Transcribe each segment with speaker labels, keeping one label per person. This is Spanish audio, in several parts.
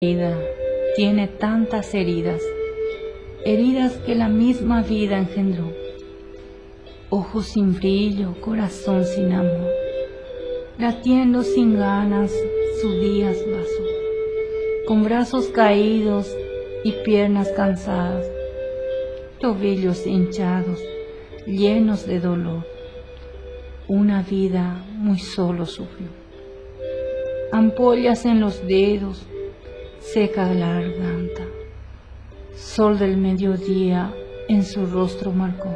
Speaker 1: vida tiene tantas heridas, heridas que la misma vida engendró. Ojos sin brillo, corazón sin amor, latiendo sin ganas, sus días pasó, con brazos caídos y piernas cansadas, tobillos hinchados, llenos de dolor. Una vida muy solo sufrió. Ampollas en los dedos, seca la garganta. Sol del mediodía en su rostro marcó.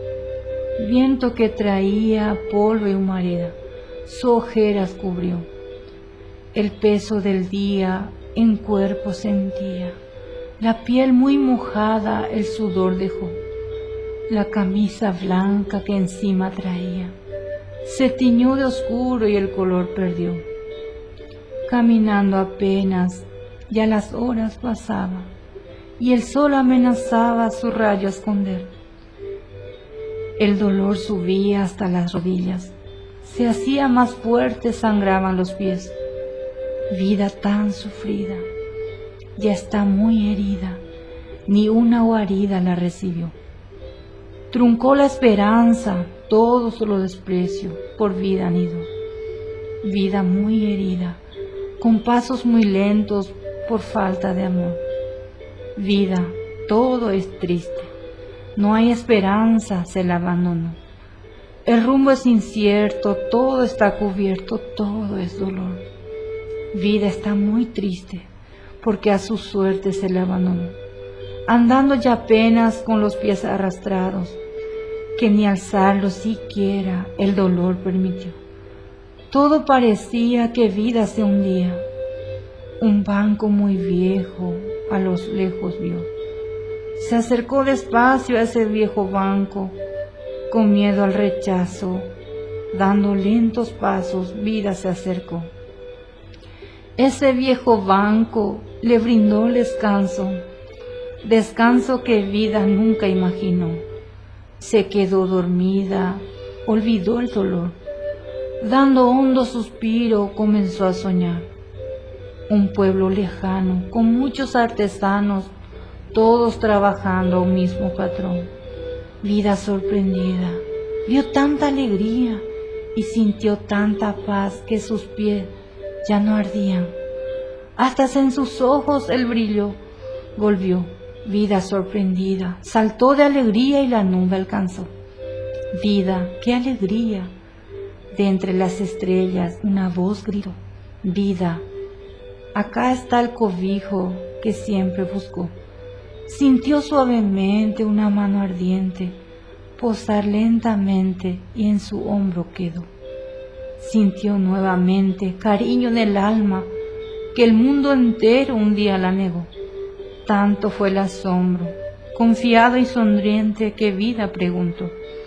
Speaker 1: Viento que traía polvo y humareda, su ojeras cubrió. El peso del día en cuerpo sentía, la piel muy mojada el sudor dejó. La camisa blanca que encima traía se tiñó de oscuro y el color perdió. Caminando apenas, ya las horas pasaban y el sol amenazaba su rayo a esconder. El dolor subía hasta las rodillas, se hacía más fuerte, sangraban los pies. Vida tan sufrida, ya está muy herida, ni una guarida la recibió. Truncó la esperanza, todo se lo desprecio, por vida anidó. Vida muy herida, con pasos muy lentos por falta de amor. Vida, todo es triste, no hay esperanza, se la abandonó. El rumbo es incierto, todo está cubierto, todo es dolor. Vida está muy triste, porque a su suerte se la abandonó, andando ya apenas con los pies arrastrados, que ni alzarlos siquiera el dolor permitió. Todo parecía que vida se hundía. Un banco muy viejo a los lejos vio. Se acercó despacio a ese viejo banco, con miedo al rechazo, dando lentos pasos, vida se acercó. Ese viejo banco le brindó descanso, descanso que vida nunca imaginó. Se quedó dormida, olvidó el dolor, dando hondo suspiro comenzó a soñar. Un pueblo lejano, con muchos artesanos, todos trabajando a un mismo patrón. Vida sorprendida, vio tanta alegría y sintió tanta paz que sus pies ya no ardían. Hasta en sus ojos el brillo volvió. Vida sorprendida, saltó de alegría y la nube alcanzó. Vida, qué alegría. De entre las estrellas una voz gritó. Vida, acá está el cobijo que siempre buscó. Sintió suavemente una mano ardiente posar lentamente y en su hombro quedó. Sintió nuevamente cariño en el alma que el mundo entero un día la negó. Tanto fue el asombro, confiado y sonriente, que vida preguntó.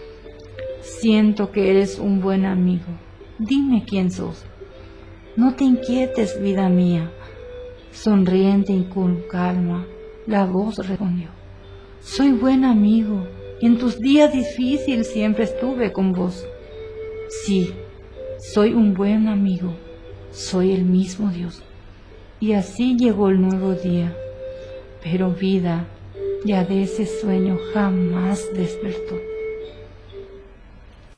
Speaker 1: Siento que eres un buen amigo, dime quién sos. No te inquietes, vida mía. Sonriente y con calma, la voz respondió. Soy buen amigo, y en tus días difíciles siempre estuve con vos. Sí, soy un buen amigo, soy el mismo Dios. Y así llegó el nuevo día. Pero vida ya de ese sueño jamás despertó.